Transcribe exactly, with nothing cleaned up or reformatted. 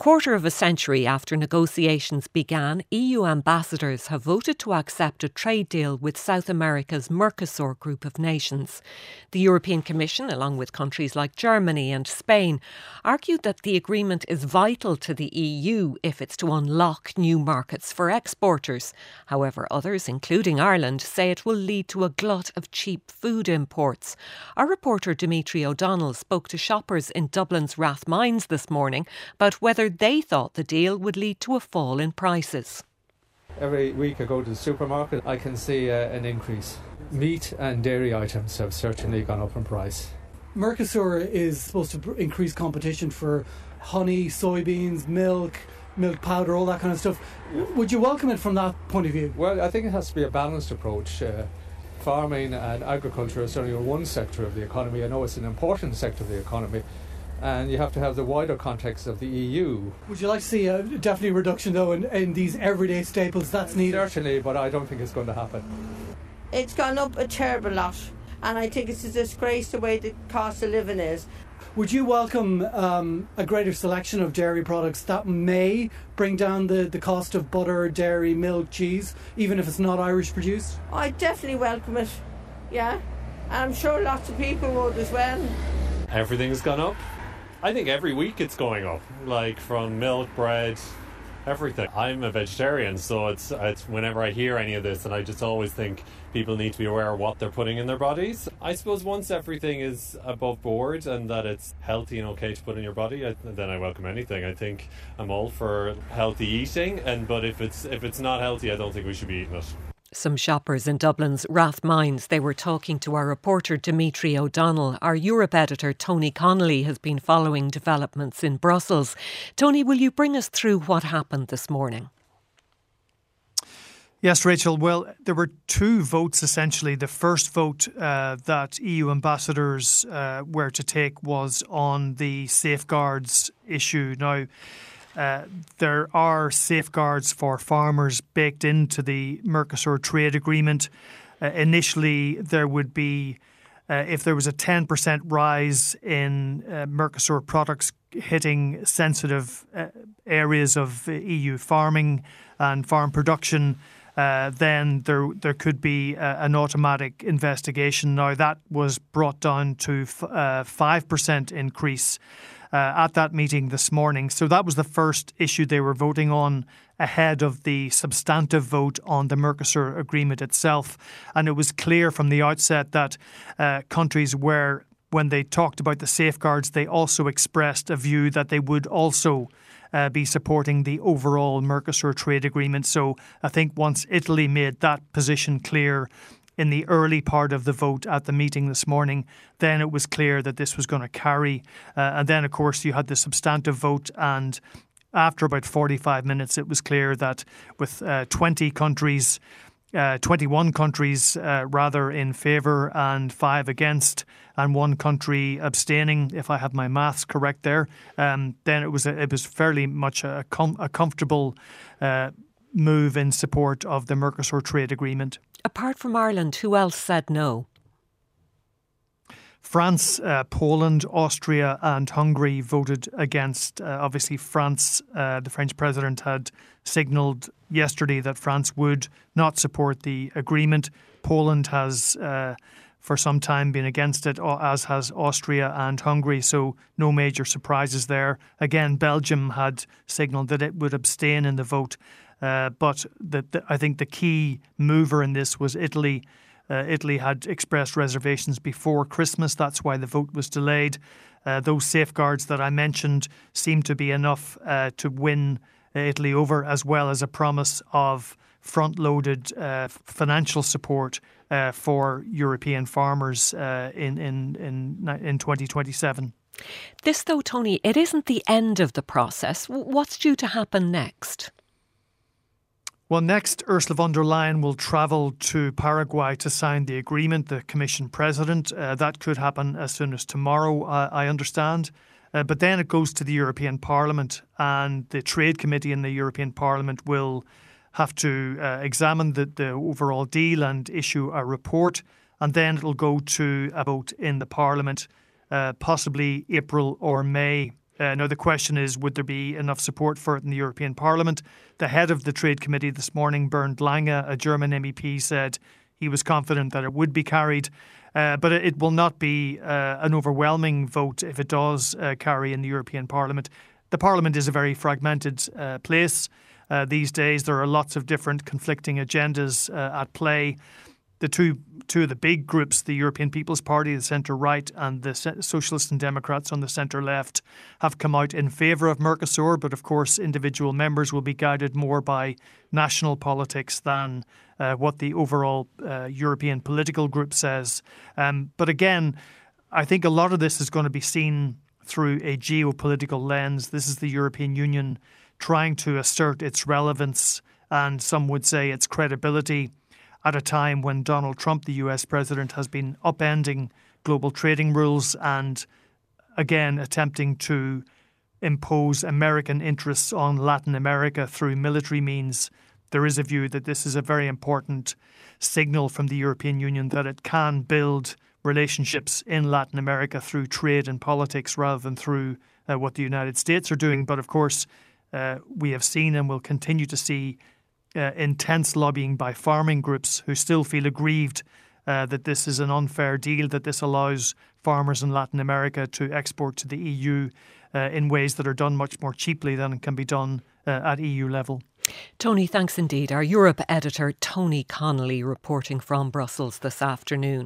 quarter of a century after negotiations began, E U ambassadors have voted to accept a trade deal with South America's Mercosur group of nations. The European Commission, along with countries like Germany and Spain, argued that the agreement is vital to the E U if it's to unlock new markets for exporters. However, others, including Ireland, say it will lead to a glut of cheap food imports. Our reporter Dimitri O'Donnell spoke to shoppers in Dublin's Rathmines this morning about whether they thought the deal would lead to a fall in prices. Every week I go to the supermarket, I can see uh, an increase. Meat and dairy items have certainly gone up in price. Mercosur is supposed to increase competition for honey, soybeans, milk, milk powder, all that kind of stuff. Would you welcome it from that point of view? Well, I think it has to be a balanced approach. Uh, farming and agriculture is only one sector of the economy. I know it's an important sector of the economy, and you have to have the wider context of the E U. Would you like to see a definitely reduction, though, in, in these everyday staples? That's needed. Certainly, but I don't think it's going to happen. It's gone up a terrible lot, and I think it's a disgrace the way the cost of living is. Would you welcome um, a greater selection of dairy products that may bring down the, the cost of butter, dairy, milk, cheese, even if it's not Irish produced? I definitely welcome it, yeah. And I'm sure lots of people would as well. Everything's gone up. I think every week it's going up, like from milk, bread, everything. I'm a vegetarian, so it's it's whenever I hear any of this, and I just always think people need to be aware of what they're putting in their bodies. I suppose once everything is above board and that it's healthy and okay to put in your body, I, then I welcome anything. I think I'm all for healthy eating, and but if it's if it's not healthy, I don't think we should be eating it. Some shoppers in Dublin's Rathmines. They were talking to our reporter Dimitri O'Donnell. Our Europe editor Tony Connolly has been following developments in Brussels. Tony, will you bring us through what happened this morning? Yes, Rachel. Well, there were two votes essentially. The first vote uh, that E U ambassadors uh, were to take was on the safeguards issue. Now, Uh, there are safeguards for farmers baked into the Mercosur trade agreement. Uh, initially, there would be, uh, if there was a ten percent rise in uh, Mercosur products hitting sensitive uh, areas of E U farming and farm production, uh, then there there could be uh, an automatic investigation. Now, that was brought down to f- uh, five percent increase Uh, at that meeting this morning. So that was the first issue they were voting on ahead of the substantive vote on the Mercosur agreement itself. And it was clear from the outset that uh, countries were, when they talked about the safeguards, they also expressed a view that they would also uh, be supporting the overall Mercosur trade agreement. So I think once Italy made that position clear in the early part of the vote at the meeting this morning, then it was clear that this was going to carry. Uh, and then, of course, you had the substantive vote, and after about forty-five minutes, it was clear that with uh, twenty countries, uh, twenty-one countries uh, rather in favour and five against, and one country abstaining, if I have my maths correct there, um, then it was a, it was fairly much a, com- a comfortable uh, move in support of the Mercosur trade agreement. Apart from Ireland, who else said no? France, uh, Poland, Austria and Hungary voted against. Uh, obviously, France, uh, the French president had signalled yesterday that France would not support the agreement. Poland has uh, for some time been against it, as has Austria and Hungary, so no major surprises there. Again, Belgium had signalled that it would abstain in the vote. Uh, but the, the, I think the key mover in this was Italy. Uh, Italy had expressed reservations before Christmas. That's why the vote was delayed. Uh, those safeguards that I mentioned seem to be enough uh, to win Italy over, as well as a promise of front-loaded uh, financial support uh, for European farmers uh, in, in, in, in twenty twenty-seven. This, though, Tony, it isn't the end of the process. What's due to happen next? Well, next, Ursula von der Leyen will travel to Paraguay to sign the agreement, the Commission President. Uh, that could happen as soon as tomorrow, uh, I understand. Uh, but then it goes to the European Parliament, and the Trade Committee in the European Parliament will have to uh, examine the, the overall deal and issue a report. And then it'll go to a vote in the Parliament, uh, possibly April or May. Uh, now, the question is, would there be enough support for it in the European Parliament? The head of the Trade Committee this morning, Bernd Lange, a German M E P, said he was confident that it would be carried. Uh, but it will not be uh, an overwhelming vote if it does uh, carry in the European Parliament. The Parliament is a very fragmented uh, place. Uh, these days, there are lots of different conflicting agendas uh, at play. The two two of the big groups, the European People's Party, the centre-right, and the Socialists and Democrats on the centre-left, have come out in favour of Mercosur. But of course, individual members will be guided more by national politics than uh, what the overall uh, European political group says. Um, but again, I think a lot of this is going to be seen through a geopolitical lens. This is the European Union trying to assert its relevance and some would say its credibility at a time when Donald Trump, the U S president, has been upending global trading rules and again attempting to impose American interests on Latin America through military means. There is a view that this is a very important signal from the European Union that it can build relationships in Latin America through trade and politics rather than through uh, what the United States are doing. But of course, uh, we have seen and will continue to see uh, intense lobbying by farming groups who still feel aggrieved uh, that this is an unfair deal, that this allows farmers in Latin America to export to the E U uh, in ways that are done much more cheaply than can be done uh, at E U level. Tony, thanks indeed. Our Europe editor Tony Connolly reporting from Brussels this afternoon.